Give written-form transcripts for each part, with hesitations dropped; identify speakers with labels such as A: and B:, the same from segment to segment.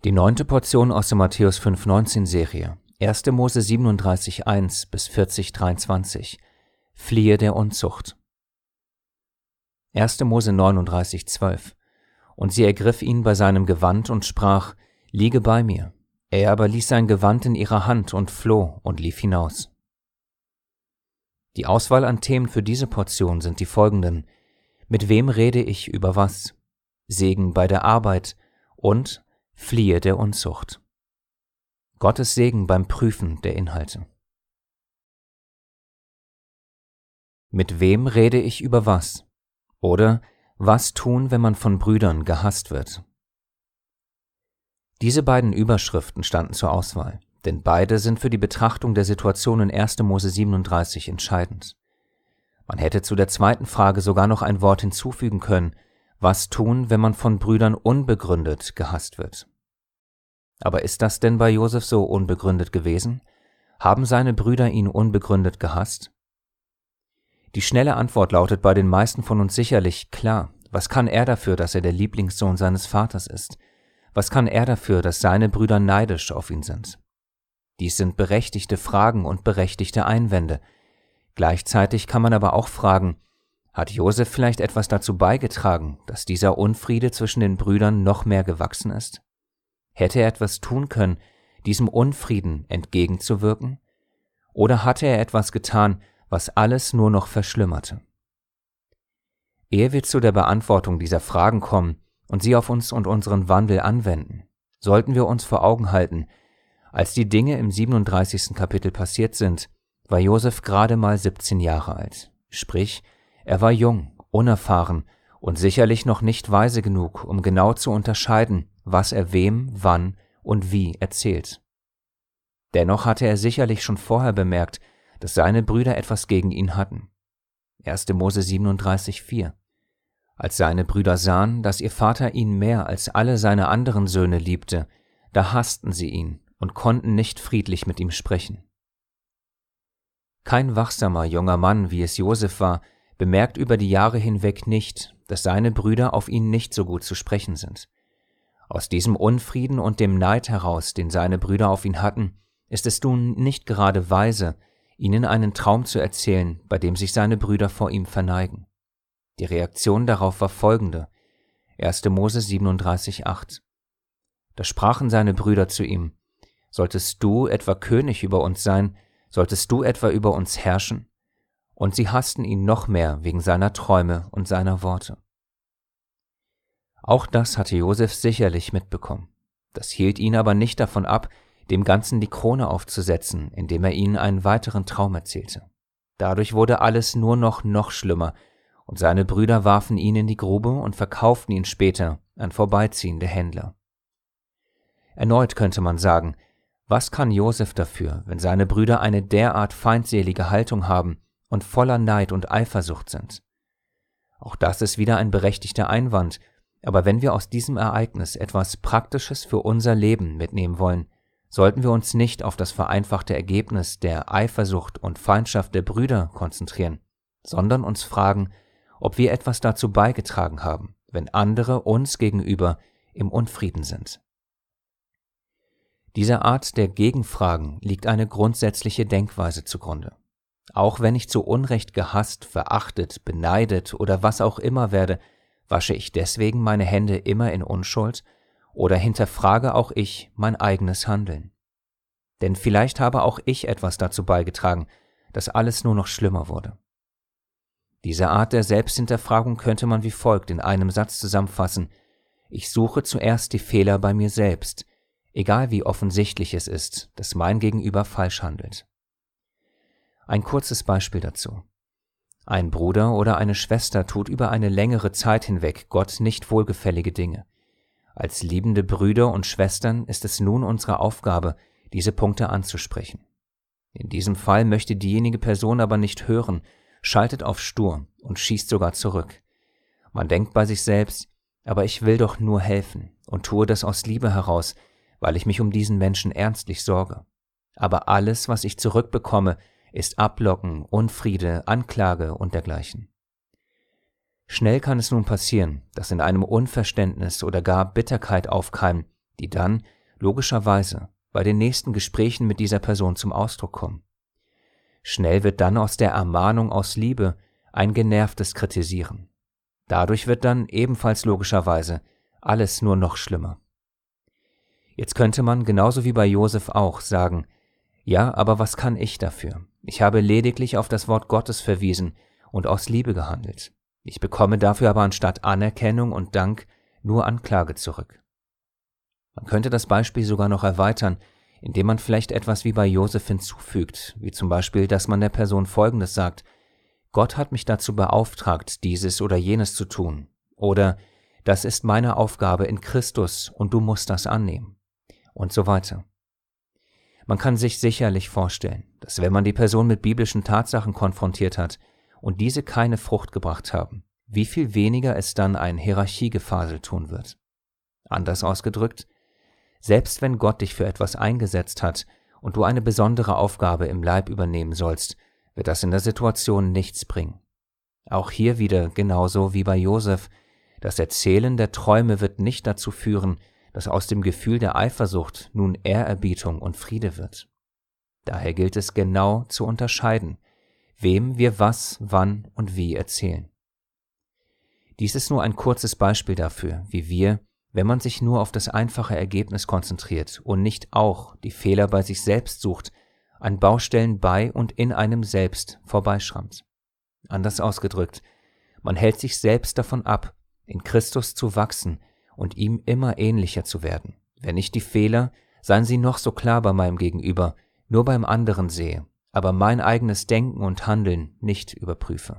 A: Die 9. Portion aus der Matthäus 5,19 Serie, 1. Mose 37,1 bis 40,23. Fliehe der Unzucht. 1. Mose 39,12. Und sie ergriff ihn bei seinem Gewand und sprach, liege bei mir. Er aber ließ sein Gewand in ihrer Hand und floh und lief hinaus. Die Auswahl an Themen für diese Portion sind die folgenden. Mit wem rede ich über was? Segen bei der Arbeit und Fliehe der Unzucht. Gottes Segen beim Prüfen der Inhalte. Mit wem rede ich über was? Oder was tun, wenn man von Brüdern gehasst wird? Diese beiden Überschriften standen zur Auswahl, denn beide sind für die Betrachtung der Situation in 1. Mose 37 entscheidend. Man hätte zu der zweiten Frage sogar noch ein Wort hinzufügen können, was tun, wenn man von Brüdern unbegründet gehasst wird? Aber ist das denn bei Josef so unbegründet gewesen? Haben seine Brüder ihn unbegründet gehasst? Die schnelle Antwort lautet bei den meisten von uns sicherlich klar. Was kann er dafür, dass er der Lieblingssohn seines Vaters ist? Was kann er dafür, dass seine Brüder neidisch auf ihn sind? Dies sind berechtigte Fragen und berechtigte Einwände. Gleichzeitig kann man aber auch fragen, hat Josef vielleicht etwas dazu beigetragen, dass dieser Unfriede zwischen den Brüdern noch mehr gewachsen ist? Hätte er etwas tun können, diesem Unfrieden entgegenzuwirken? Oder hatte er etwas getan, was alles nur noch verschlimmerte? Ehe wir zu der Beantwortung dieser Fragen kommen und sie auf uns und unseren Wandel anwenden, sollten wir uns vor Augen halten, als die Dinge im 37. Kapitel passiert sind, war Josef gerade mal 17 Jahre alt, sprich, er war jung, unerfahren und sicherlich noch nicht weise genug, um genau zu unterscheiden, was er wem, wann und wie erzählt. Dennoch hatte er sicherlich schon vorher bemerkt, dass seine Brüder etwas gegen ihn hatten. 1. Mose 37,4. Als seine Brüder sahen, dass ihr Vater ihn mehr als alle seine anderen Söhne liebte, da hassten sie ihn und konnten nicht friedlich mit ihm sprechen. Kein wachsamer junger Mann, wie es Josef war, bemerkt über die Jahre hinweg nicht, dass seine Brüder auf ihn nicht so gut zu sprechen sind. Aus diesem Unfrieden und dem Neid heraus, den seine Brüder auf ihn hatten, ist es nun nicht gerade weise, ihnen einen Traum zu erzählen, bei dem sich seine Brüder vor ihm verneigen. Die Reaktion darauf war folgende, 1. Mose 37,8. Da sprachen seine Brüder zu ihm, solltest du etwa König über uns sein, solltest du etwa über uns herrschen? Und sie hassten ihn noch mehr wegen seiner Träume und seiner Worte. Auch das hatte Josef sicherlich mitbekommen. Das hielt ihn aber nicht davon ab, dem Ganzen die Krone aufzusetzen, indem er ihnen einen weiteren Traum erzählte. Dadurch wurde alles nur noch schlimmer, und seine Brüder warfen ihn in die Grube und verkauften ihn später an vorbeiziehende Händler. Erneut könnte man sagen, was kann Josef dafür, wenn seine Brüder eine derart feindselige Haltung haben und voller Neid und Eifersucht sind? Auch das ist wieder ein berechtigter Einwand, aber wenn wir aus diesem Ereignis etwas Praktisches für unser Leben mitnehmen wollen, sollten wir uns nicht auf das vereinfachte Ergebnis der Eifersucht und Feindschaft der Brüder konzentrieren, sondern uns fragen, ob wir etwas dazu beigetragen haben, wenn andere uns gegenüber im Unfrieden sind. Dieser Art der Gegenfragen liegt eine grundsätzliche Denkweise zugrunde. Auch wenn ich zu Unrecht gehasst, verachtet, beneidet oder was auch immer werde, wasche ich deswegen meine Hände immer in Unschuld oder hinterfrage auch ich mein eigenes Handeln? Denn vielleicht habe auch ich etwas dazu beigetragen, dass alles nur noch schlimmer wurde. Diese Art der Selbsthinterfragung könnte man wie folgt in einem Satz zusammenfassen: Ich suche zuerst die Fehler bei mir selbst, egal wie offensichtlich es ist, dass mein Gegenüber falsch handelt. Ein kurzes Beispiel dazu. Ein Bruder oder eine Schwester tut über eine längere Zeit hinweg Gott nicht wohlgefällige Dinge. Als liebende Brüder und Schwestern ist es nun unsere Aufgabe, diese Punkte anzusprechen. In diesem Fall möchte diejenige Person aber nicht hören, schaltet auf stur und schießt sogar zurück. Man denkt bei sich selbst, aber ich will doch nur helfen und tue das aus Liebe heraus, weil ich mich um diesen Menschen ernstlich sorge. Aber alles, was ich zurückbekomme, ist Ablocken, Unfriede, Anklage und dergleichen. Schnell kann es nun passieren, dass in einem Unverständnis oder gar Bitterkeit aufkeimen, die dann, logischerweise, bei den nächsten Gesprächen mit dieser Person zum Ausdruck kommen. Schnell wird dann aus der Ermahnung aus Liebe ein genervtes Kritisieren. Dadurch wird dann ebenfalls logischerweise alles nur noch schlimmer. Jetzt könnte man, genauso wie bei Josef auch, sagen, ja, aber was kann ich dafür? Ich habe lediglich auf das Wort Gottes verwiesen und aus Liebe gehandelt. Ich bekomme dafür aber anstatt Anerkennung und Dank nur Anklage zurück. Man könnte das Beispiel sogar noch erweitern, indem man vielleicht etwas wie bei Josef hinzufügt, wie zum Beispiel, dass man der Person Folgendes sagt: Gott hat mich dazu beauftragt, dieses oder jenes zu tun, oder das ist meine Aufgabe in Christus und du musst das annehmen, und so weiter. Man kann sich sicherlich vorstellen, dass wenn man die Person mit biblischen Tatsachen konfrontiert hat und diese keine Frucht gebracht haben, wie viel weniger es dann ein Hierarchiegefasel tun wird. Anders ausgedrückt, selbst wenn Gott dich für etwas eingesetzt hat und du eine besondere Aufgabe im Leib übernehmen sollst, wird das in der Situation nichts bringen. Auch hier wieder genauso wie bei Josef, das Erzählen der Träume wird nicht dazu führen, dass aus dem Gefühl der Eifersucht nun Ehrerbietung und Friede wird. Daher gilt es genau zu unterscheiden, wem wir was, wann und wie erzählen. Dies ist nur ein kurzes Beispiel dafür, wie wir, wenn man sich nur auf das einfache Ergebnis konzentriert und nicht auch die Fehler bei sich selbst sucht, an Baustellen bei und in einem selbst vorbeischrammt. Anders ausgedrückt, man hält sich selbst davon ab, in Christus zu wachsen und ihm immer ähnlicher zu werden, wenn ich die Fehler, seien sie noch so klar bei meinem Gegenüber, nur beim anderen sehe, aber mein eigenes Denken und Handeln nicht überprüfe.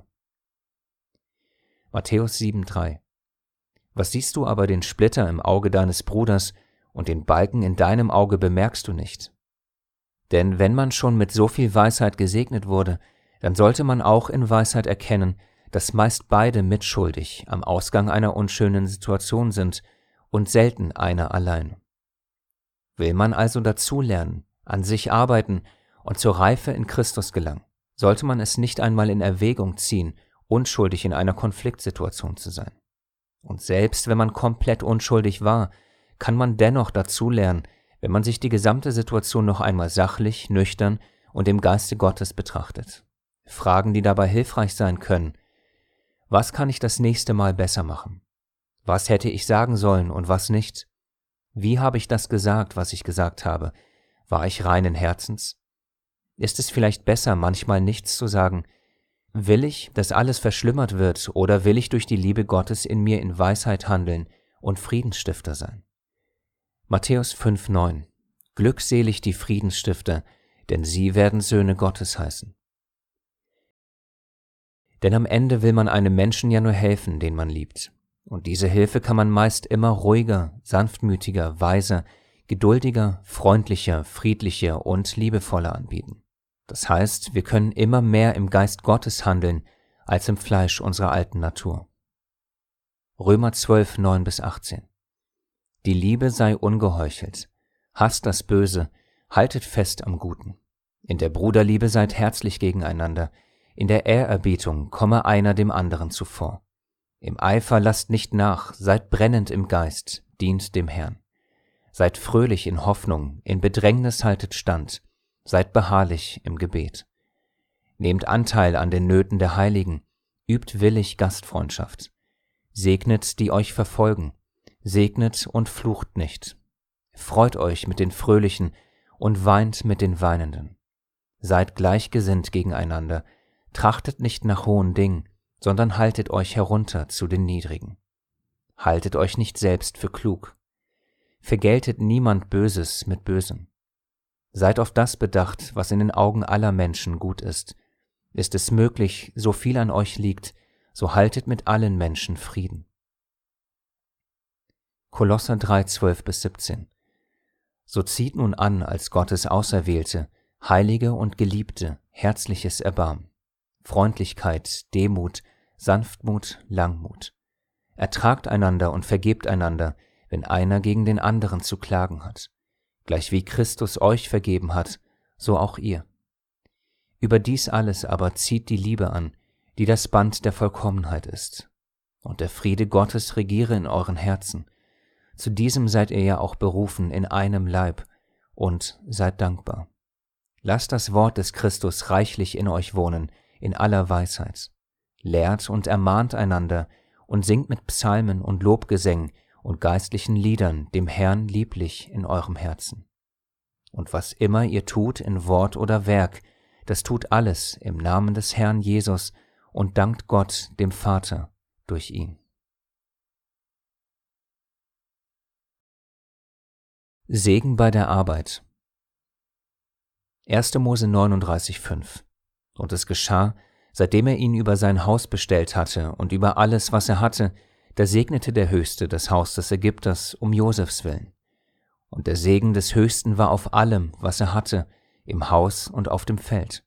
A: Matthäus 7,3 Was siehst du aber den Splitter im Auge deines Bruders und den Balken in deinem Auge bemerkst du nicht? Denn wenn man schon mit so viel Weisheit gesegnet wurde, dann sollte man auch in Weisheit erkennen, dass meist beide mitschuldig am Ausgang einer unschönen Situation sind und selten einer allein. Will man also dazulernen, an sich arbeiten und zur Reife in Christus gelangen, sollte man es nicht einmal in Erwägung ziehen, unschuldig in einer Konfliktsituation zu sein. Und selbst wenn man komplett unschuldig war, kann man dennoch dazulernen, wenn man sich die gesamte Situation noch einmal sachlich, nüchtern und im Geiste Gottes betrachtet. Fragen, die dabei hilfreich sein können: Was kann ich das nächste Mal besser machen? Was hätte ich sagen sollen und was nicht? Wie habe ich das gesagt, was ich gesagt habe? War ich reinen Herzens? Ist es vielleicht besser, manchmal nichts zu sagen? Will ich, dass alles verschlimmert wird, oder will ich durch die Liebe Gottes in mir in Weisheit handeln und Friedensstifter sein? Matthäus 5,9 Glückselig die Friedensstifter, denn sie werden Söhne Gottes heißen. Denn am Ende will man einem Menschen ja nur helfen, den man liebt. Und diese Hilfe kann man meist immer ruhiger, sanftmütiger, weiser, geduldiger, freundlicher, friedlicher und liebevoller anbieten. Das heißt, wir können immer mehr im Geist Gottes handeln, als im Fleisch unserer alten Natur. Römer 12, 9-18 Die Liebe sei ungeheuchelt, hasst das Böse, haltet fest am Guten. In der Bruderliebe seid herzlich gegeneinander, in der Ehrerbietung komme einer dem anderen zuvor. Im Eifer lasst nicht nach, seid brennend im Geist, dient dem Herrn. Seid fröhlich in Hoffnung, in Bedrängnis haltet stand, seid beharrlich im Gebet. Nehmt Anteil an den Nöten der Heiligen, übt willig Gastfreundschaft. Segnet, die euch verfolgen, segnet und flucht nicht. Freut euch mit den Fröhlichen und weint mit den Weinenden. Seid gleichgesinnt gegeneinander, trachtet nicht nach hohen Dingen, sondern haltet euch herunter zu den Niedrigen. Haltet euch nicht selbst für klug. Vergeltet niemand Böses mit Bösem. Seid auf das bedacht, was in den Augen aller Menschen gut ist. Ist es möglich, so viel an euch liegt, so haltet mit allen Menschen Frieden. Kolosser 3, 12-17 So zieht nun an als Gottes Auserwählte, Heilige und Geliebte, herzliches Erbarmen, Freundlichkeit, Demut, Sanftmut, Langmut. Ertragt einander und vergebt einander, wenn einer gegen den anderen zu klagen hat. Gleich wie Christus euch vergeben hat, so auch ihr. Über dies alles aber zieht die Liebe an, die das Band der Vollkommenheit ist. Und der Friede Gottes regiere in euren Herzen. zu diesem seid ihr ja auch berufen in einem Leib, und seid dankbar. Lasst das Wort des Christus reichlich in euch wohnen, in aller Weisheit. Lehrt und ermahnt einander und singt mit Psalmen und Lobgesängen und geistlichen Liedern dem Herrn lieblich in eurem Herzen. Und was immer ihr tut in Wort oder Werk, das tut alles im Namen des Herrn Jesus und dankt Gott, dem Vater, durch ihn. Segen bei der Arbeit. 1. Mose 39,5. Und es geschah, seitdem er ihn über sein Haus bestellt hatte und über alles, was er hatte, da segnete der Höchste das Haus des Ägypters um Josefs willen. Und der Segen des Höchsten war auf allem, was er hatte, im Haus und auf dem Feld.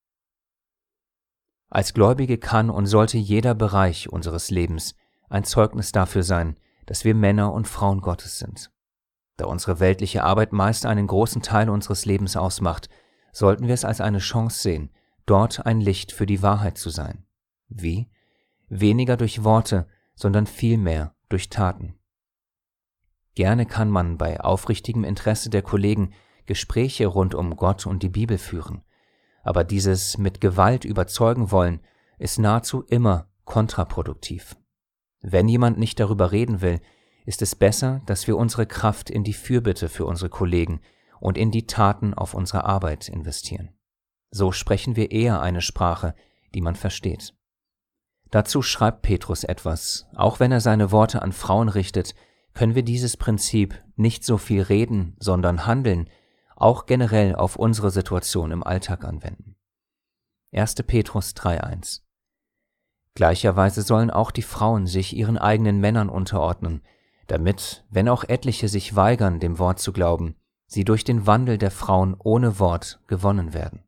A: Als Gläubige kann und sollte jeder Bereich unseres Lebens ein Zeugnis dafür sein, dass wir Männer und Frauen Gottes sind. Da unsere weltliche Arbeit meist einen großen Teil unseres Lebens ausmacht, sollten wir es als eine Chance sehen, dort ein Licht für die Wahrheit zu sein. Wie? Weniger durch Worte, sondern vielmehr durch Taten. Gerne kann man bei aufrichtigem Interesse der Kollegen Gespräche rund um Gott und die Bibel führen, aber dieses mit Gewalt überzeugen wollen ist nahezu immer kontraproduktiv. Wenn jemand nicht darüber reden will, ist es besser, dass wir unsere Kraft in die Fürbitte für unsere Kollegen und in die Taten auf unsere Arbeit investieren. So sprechen wir eher eine Sprache, die man versteht. Dazu schreibt Petrus etwas: Auch wenn er seine Worte an Frauen richtet, können wir dieses Prinzip nicht so viel reden, sondern handeln, auch generell auf unsere Situation im Alltag anwenden. 1. Petrus 3,1. Gleicherweise sollen auch die Frauen sich ihren eigenen Männern unterordnen, damit, wenn auch etliche sich weigern, dem Wort zu glauben, sie durch den Wandel der Frauen ohne Wort gewonnen werden.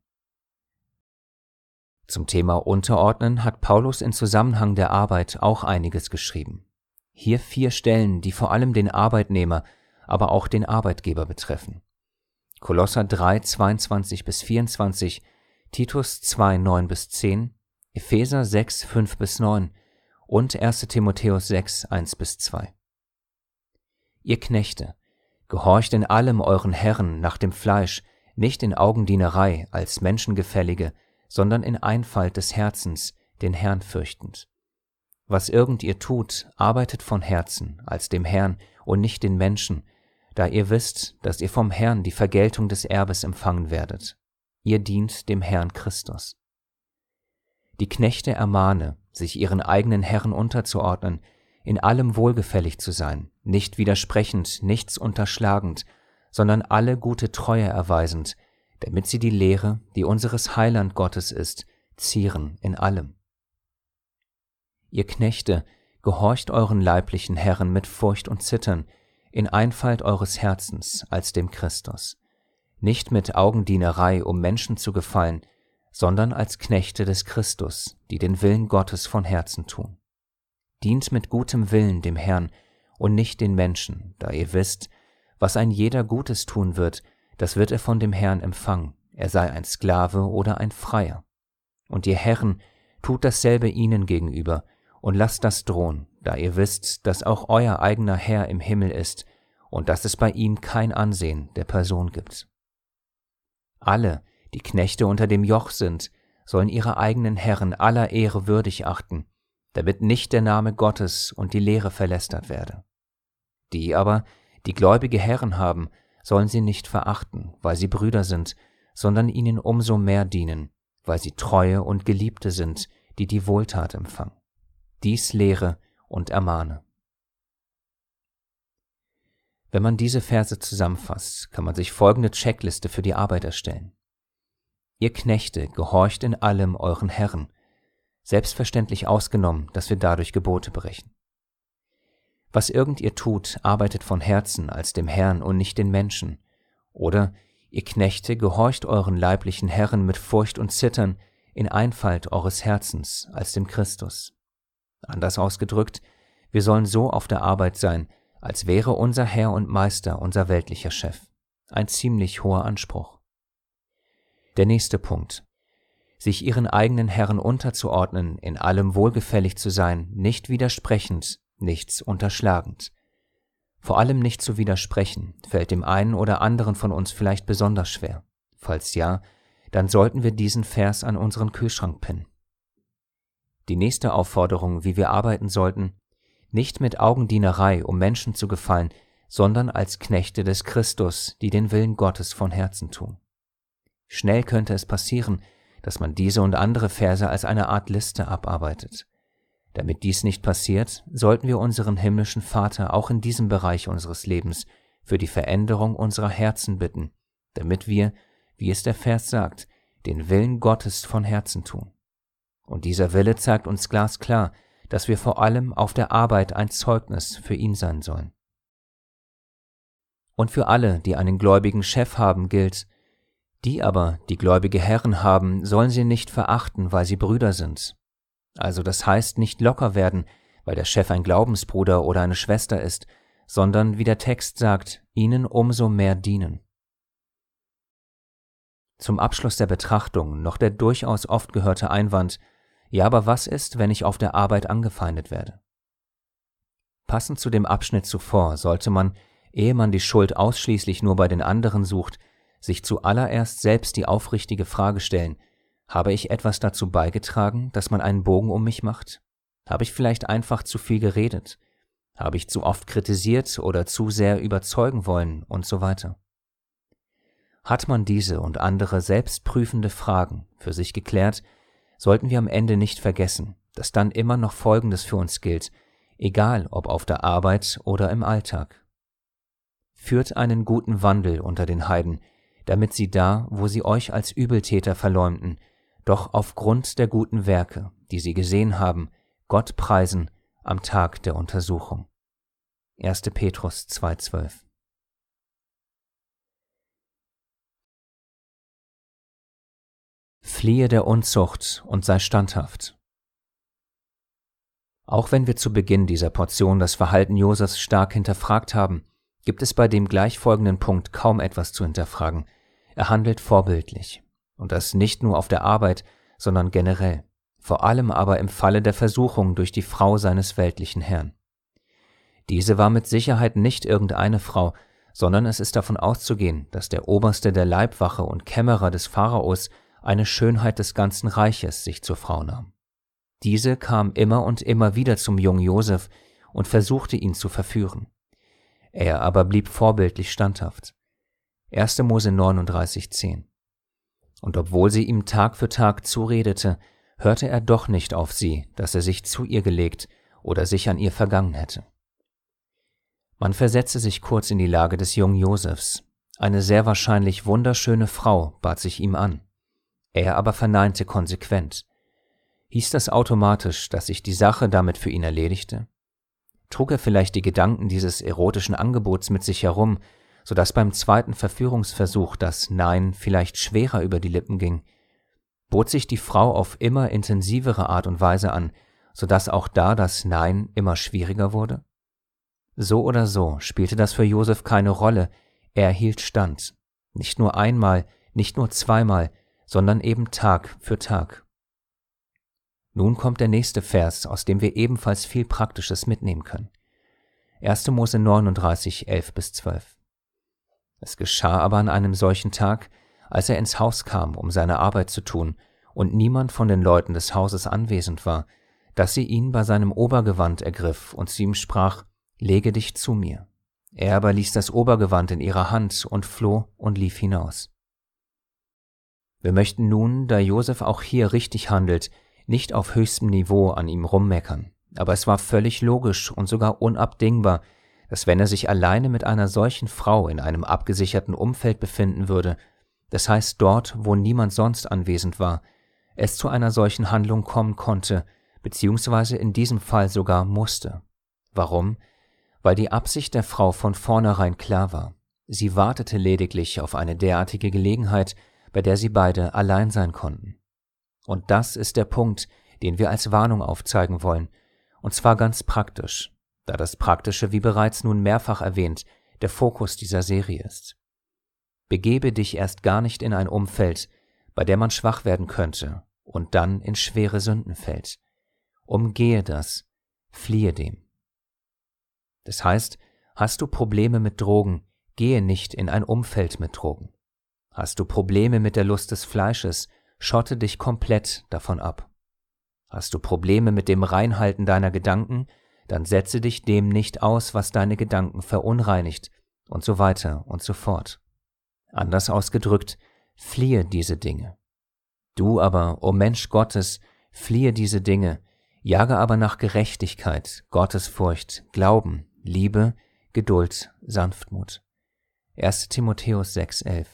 A: Zum Thema Unterordnen hat Paulus in Zusammenhang der Arbeit auch einiges geschrieben. Hier 4 Stellen, die vor allem den Arbeitnehmer, aber auch den Arbeitgeber betreffen. Kolosser 3, 22-24, Titus 2, 9-10, Epheser 6, 5-9 und 1. Timotheus 6, 1-2. Ihr Knechte, gehorcht in allem euren Herren nach dem Fleisch, nicht in Augendienerei als Menschengefällige, sondern in Einfalt des Herzens, den Herrn fürchtend. Was irgend ihr tut, arbeitet von Herzen, als dem Herrn und nicht den Menschen, da ihr wisst, dass ihr vom Herrn die Vergeltung des Erbes empfangen werdet. Ihr dient dem Herrn Christus. Die Knechte ermahne, sich ihren eigenen Herren unterzuordnen, in allem wohlgefällig zu sein, nicht widersprechend, nichts unterschlagend, sondern alle gute Treue erweisend, damit sie die Lehre, die unseres Heiland Gottes ist, zieren in allem. Ihr Knechte, gehorcht euren leiblichen Herren mit Furcht und Zittern, in Einfalt eures Herzens als dem Christus, nicht mit Augendienerei, um Menschen zu gefallen, sondern als Knechte des Christus, die den Willen Gottes von Herzen tun. Dient mit gutem Willen dem Herrn und nicht den Menschen, da ihr wisst, was ein jeder Gutes tun wird, das wird er von dem Herrn empfangen, er sei ein Sklave oder ein Freier. Und ihr Herren, tut dasselbe ihnen gegenüber und lasst das drohen, da ihr wisst, dass auch euer eigener Herr im Himmel ist und dass es bei ihm kein Ansehen der Person gibt. Alle, die Knechte unter dem Joch sind, sollen ihre eigenen Herren aller Ehre würdig achten, damit nicht der Name Gottes und die Lehre verlästert werde. Die aber, die gläubige Herren haben, sollen sie nicht verachten, weil sie Brüder sind, sondern ihnen umso mehr dienen, weil sie Treue und Geliebte sind, die die Wohltat empfangen. Dies lehre und ermahne. Wenn man diese Verse zusammenfasst, kann man sich folgende Checkliste für die Arbeit erstellen. Ihr Knechte, gehorcht in allem euren Herren, selbstverständlich ausgenommen, dass wir dadurch Gebote brechen. Was irgend ihr tut, arbeitet von Herzen als dem Herrn und nicht den Menschen. Oder, ihr Knechte, gehorcht euren leiblichen Herren mit Furcht und Zittern in Einfalt eures Herzens als dem Christus. Anders ausgedrückt, wir sollen so auf der Arbeit sein, als wäre unser Herr und Meister unser weltlicher Chef. Ein ziemlich hoher Anspruch. Der nächste Punkt. Sich ihren eigenen Herren unterzuordnen, in allem wohlgefällig zu sein, nicht widersprechend, nichts unterschlagend. Vor allem nicht zu widersprechen, fällt dem einen oder anderen von uns vielleicht besonders schwer. Falls ja, dann sollten wir diesen Vers an unseren Kühlschrank pinnen. Die nächste Aufforderung, wie wir arbeiten sollten: nicht mit Augendienerei, um Menschen zu gefallen, sondern als Knechte des Christus, die den Willen Gottes von Herzen tun. Schnell könnte es passieren, dass man diese und andere Verse als eine Art Liste abarbeitet. Damit dies nicht passiert, sollten wir unseren himmlischen Vater auch in diesem Bereich unseres Lebens für die Veränderung unserer Herzen bitten, damit wir, wie es der Vers sagt, den Willen Gottes von Herzen tun. Und dieser Wille zeigt uns glasklar, dass wir vor allem auf der Arbeit ein Zeugnis für ihn sein sollen. Und für alle, die einen gläubigen Chef haben, gilt: die aber, die gläubige Herren haben, sollen sie nicht verachten, weil sie Brüder sind. Also das heißt, nicht locker werden, weil der Chef ein Glaubensbruder oder eine Schwester ist, sondern, wie der Text sagt, ihnen umso mehr dienen. Zum Abschluss der Betrachtung noch der durchaus oft gehörte Einwand: ja, aber was ist, wenn ich auf der Arbeit angefeindet werde? Passend zu dem Abschnitt zuvor sollte man, ehe man die Schuld ausschließlich nur bei den anderen sucht, sich zuallererst selbst die aufrichtige Frage stellen: habe ich etwas dazu beigetragen, dass man einen Bogen um mich macht? Habe ich vielleicht einfach zu viel geredet? Habe ich zu oft kritisiert oder zu sehr überzeugen wollen und so weiter? Hat man diese und andere selbstprüfende Fragen für sich geklärt, sollten wir am Ende nicht vergessen, dass dann immer noch Folgendes für uns gilt, egal ob auf der Arbeit oder im Alltag: führt einen guten Wandel unter den Heiden, damit sie da, wo sie euch als Übeltäter verleumden, doch aufgrund der guten Werke, die sie gesehen haben, Gott preisen am Tag der Untersuchung. 1. Petrus 2,12. Fliehe der Unzucht und sei standhaft. Auch wenn wir zu Beginn dieser Portion das Verhalten Josefs stark hinterfragt haben, gibt es bei dem gleich folgenden Punkt kaum etwas zu hinterfragen. Er handelt vorbildlich. Und das nicht nur auf der Arbeit, sondern generell. Vor allem aber im Falle der Versuchung durch die Frau seines weltlichen Herrn. Diese war mit Sicherheit nicht irgendeine Frau, sondern es ist davon auszugehen, dass der Oberste der Leibwache und Kämmerer des Pharaos eine Schönheit des ganzen Reiches sich zur Frau nahm. Diese kam immer und immer wieder zum jungen Josef und versuchte ihn zu verführen. Er aber blieb vorbildlich standhaft. 1. Mose 39,10. Und obwohl sie ihm Tag für Tag zuredete, hörte er doch nicht auf sie, dass er sich zu ihr gelegt oder sich an ihr vergangen hätte. Man versetze sich kurz in die Lage des jungen Josefs. Eine sehr wahrscheinlich wunderschöne Frau bat sich ihm an. Er aber verneinte konsequent. Hieß das automatisch, dass sich die Sache damit für ihn erledigte? Trug er vielleicht die Gedanken dieses erotischen Angebots mit sich herum, sodass beim zweiten Verführungsversuch das Nein vielleicht schwerer über die Lippen ging? Bot sich die Frau auf immer intensivere Art und Weise an, sodass auch da das Nein immer schwieriger wurde? So oder so spielte das für Josef keine Rolle, er hielt stand. Nicht nur einmal, nicht nur zweimal, sondern eben Tag für Tag. Nun kommt der nächste Vers, aus dem wir ebenfalls viel Praktisches mitnehmen können. 1. Mose 39, 11-12. Es geschah aber an einem solchen Tag, als er ins Haus kam, um seine Arbeit zu tun, und niemand von den Leuten des Hauses anwesend war, dass sie ihn bei seinem Obergewand ergriff und zu ihm sprach: Lege dich zu mir. Er aber ließ das Obergewand in ihrer Hand und floh und lief hinaus. Wir möchten nun, da Josef auch hier richtig handelt, nicht auf höchstem Niveau an ihm rummeckern, aber es war völlig logisch und sogar unabdingbar, dass wenn er sich alleine mit einer solchen Frau in einem abgesicherten Umfeld befinden würde, das heißt dort, wo niemand sonst anwesend war, es zu einer solchen Handlung kommen konnte, beziehungsweise in diesem Fall sogar musste. Warum? Weil die Absicht der Frau von vornherein klar war. Sie wartete lediglich auf eine derartige Gelegenheit, bei der sie beide allein sein konnten. Und das ist der Punkt, den wir als Warnung aufzeigen wollen, und zwar ganz praktisch, da das Praktische, wie bereits nun mehrfach erwähnt, der Fokus dieser Serie ist. Begebe dich erst gar nicht in ein Umfeld, bei dem man schwach werden könnte und dann in schwere Sünden fällt. Umgehe das, fliehe dem. Das heißt, Hast du Probleme mit Drogen, gehe nicht in ein Umfeld mit Drogen. Hast du Probleme mit der Lust des Fleisches, schotte dich komplett davon ab. Hast du Probleme mit dem Reinhalten deiner Gedanken, dann setze dich dem nicht aus, was deine Gedanken verunreinigt, und so weiter und so fort. Anders ausgedrückt, fliehe diese Dinge. Du aber, o Mensch Gottes, fliehe diese Dinge, jage aber nach Gerechtigkeit, Gottesfurcht, Glauben, Liebe, Geduld, Sanftmut. 1. Timotheus 6,11.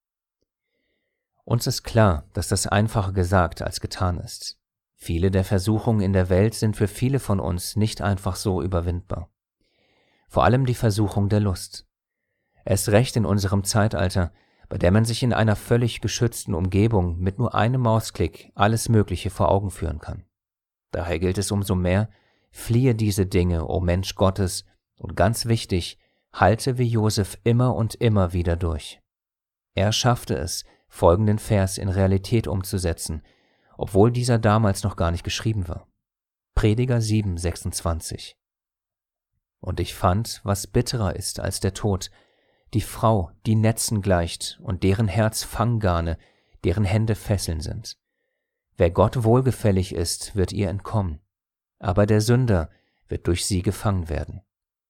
A: Uns ist klar, dass das einfacher gesagt als getan ist. Viele der Versuchungen in der Welt sind für viele von uns nicht einfach so überwindbar. Vor allem die Versuchung der Lust. Erst recht in unserem Zeitalter, bei der man sich in einer völlig geschützten Umgebung mit nur einem Mausklick alles Mögliche vor Augen führen kann. Daher gilt es umso mehr, fliehe diese Dinge, o Mensch Gottes, und ganz wichtig, halte wie Josef immer und immer wieder durch. Er schaffte es, folgenden Vers in Realität umzusetzen, obwohl dieser damals noch gar nicht geschrieben war. Prediger 7,26. Und ich fand, was bitterer ist als der Tod, die Frau, die Netzen gleicht und deren Herz Fanggarne, deren Hände Fesseln sind. Wer Gott wohlgefällig ist, wird ihr entkommen, aber der Sünder wird durch sie gefangen werden.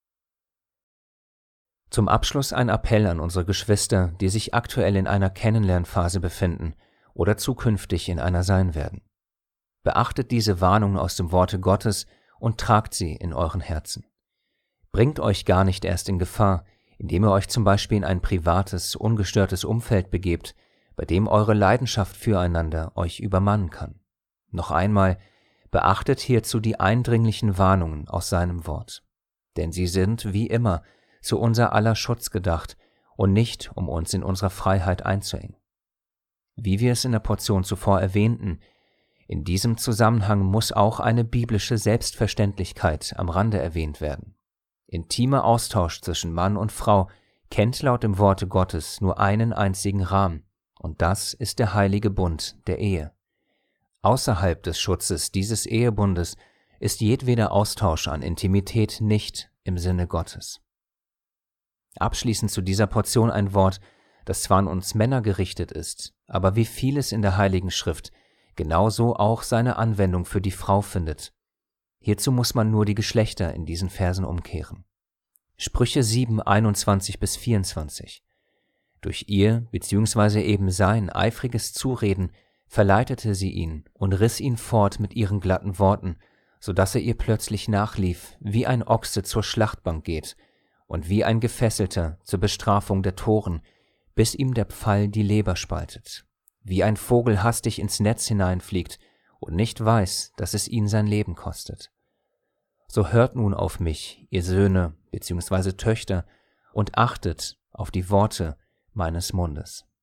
A: Zum Abschluss ein Appell an unsere Geschwister, die sich aktuell in einer Kennenlernphase befinden oder zukünftig in einer sein werden. Beachtet diese Warnungen aus dem Worte Gottes und tragt sie in euren Herzen. Bringt euch gar nicht erst in Gefahr, indem ihr euch zum Beispiel in ein privates, ungestörtes Umfeld begebt, bei dem eure Leidenschaft füreinander euch übermannen kann. Noch einmal, beachtet hierzu die eindringlichen Warnungen aus seinem Wort. Denn sie sind, wie immer, zu unser aller Schutz gedacht und nicht, um uns in unserer Freiheit einzuengen. Wie wir es in der Portion zuvor erwähnten, in diesem Zusammenhang muss auch eine biblische Selbstverständlichkeit am Rande erwähnt werden. Intimer Austausch zwischen Mann und Frau kennt laut dem Worte Gottes nur einen einzigen Rahmen, und das ist der heilige Bund der Ehe. Außerhalb des Schutzes dieses Ehebundes ist jedweder Austausch an Intimität nicht im Sinne Gottes. Abschließend zu dieser Portion ein Wort, das zwar an uns Männer gerichtet ist, aber wie vieles in der Heiligen Schrift genauso auch seine Anwendung für die Frau findet. Hierzu muss man nur die Geschlechter in diesen Versen umkehren. Sprüche 7, 21-24. Durch ihr bzw. eben sein eifriges Zureden verleitete sie ihn und riss ihn fort mit ihren glatten Worten, so dass er ihr plötzlich nachlief, wie ein Ochse zur Schlachtbank geht und wie ein Gefesselter zur Bestrafung der Toren, bis ihm der Pfeil die Leber spaltet, wie ein Vogel hastig ins Netz hineinfliegt und nicht weiß, dass es ihn sein Leben kostet. So hört nun auf mich, ihr Söhne bzw. Töchter, und achtet auf die Worte meines Mundes.